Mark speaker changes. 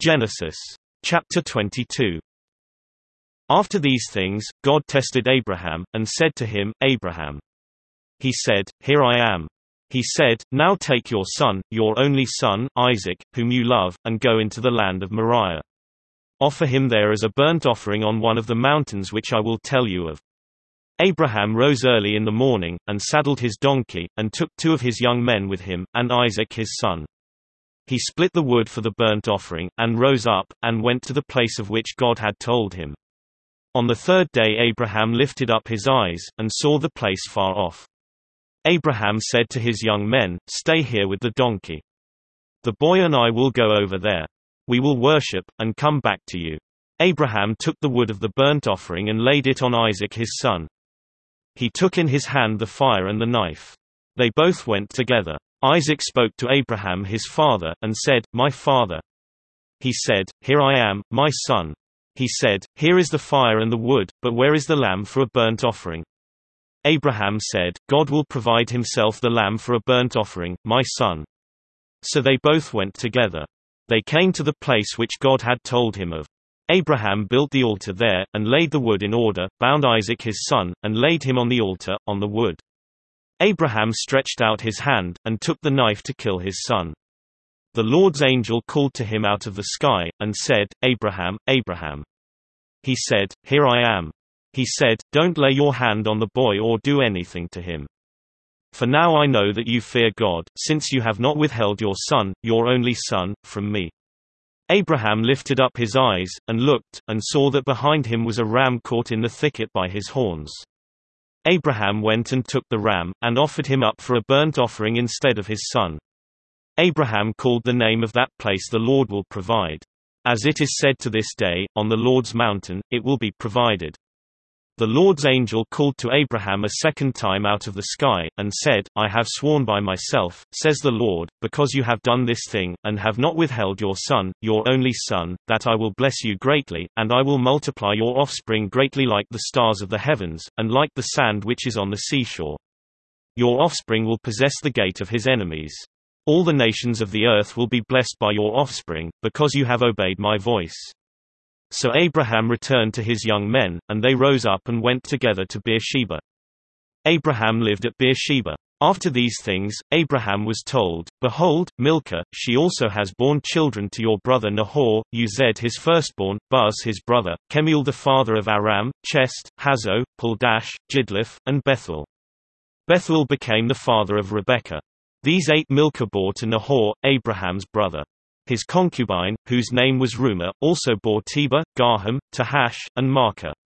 Speaker 1: Genesis. Chapter 22. After these things, God tested Abraham, and said to him, Abraham. He said, Here I am. He said, Now take your son, your only son, Isaac, whom you love, and go into the land of Moriah. Offer him there as a burnt offering on one of the mountains which I will tell you of. Abraham rose early in the morning, and saddled his donkey, and took 2 of his young men with him, and Isaac his son. He split the wood for the burnt offering, and rose up, and went to the place of which God had told him. On the 3rd day Abraham lifted up his eyes, and saw the place far off. Abraham said to his young men, Stay here with the donkey. The boy and I will go over there. We will worship, and come back to you. Abraham took the wood of the burnt offering and laid it on Isaac his son. He took in his hand the fire and the knife. They both went together. Isaac spoke to Abraham his father, and said, My father. He said, Here I am, my son. He said, Here is the fire and the wood, but where is the lamb for a burnt offering? Abraham said, God will provide himself the lamb for a burnt offering, my son. So they both went together. They came to the place which God had told him of. Abraham built the altar there, and laid the wood in order, bound Isaac his son, and laid him on the altar, on the wood. Abraham stretched out his hand, and took the knife to kill his son. The Lord's angel called to him out of the sky, and said, Abraham, Abraham. He said, Here I am. He said, Don't lay your hand on the boy or do anything to him. For now I know that you fear God, since you have not withheld your son, your only son, from me. Abraham lifted up his eyes, and looked, and saw that behind him was a ram caught in the thicket by his horns. Abraham went and took the ram, and offered him up for a burnt offering instead of his son. Abraham called the name of that place The Lord Will Provide. As it is said to this day, On the Lord's mountain, it will be provided. The Lord's angel called to Abraham a second time out of the sky, and said, I have sworn by myself, says the Lord, because you have done this thing, and have not withheld your son, your only son, that I will bless you greatly, and I will multiply your offspring greatly like the stars of the heavens, and like the sand which is on the seashore. Your offspring will possess the gate of his enemies. All the nations of the earth will be blessed by your offspring, because you have obeyed my voice. So Abraham returned to his young men, and they rose up and went together to Beersheba. Abraham lived at Beersheba. After these things, Abraham was told, Behold, Milcah, she also has borne children to your brother Nahor, Uzed his firstborn, Buz his brother, Kemuel the father of Aram, Chest, Hazo, Paldash, Jidlaph, and Bethuel. Bethuel became the father of Rebekah. These 8 Milcah bore to Nahor, Abraham's brother. His concubine, whose name was Reumah, also bore Tebah, Gaham, Tahash, and Maacah.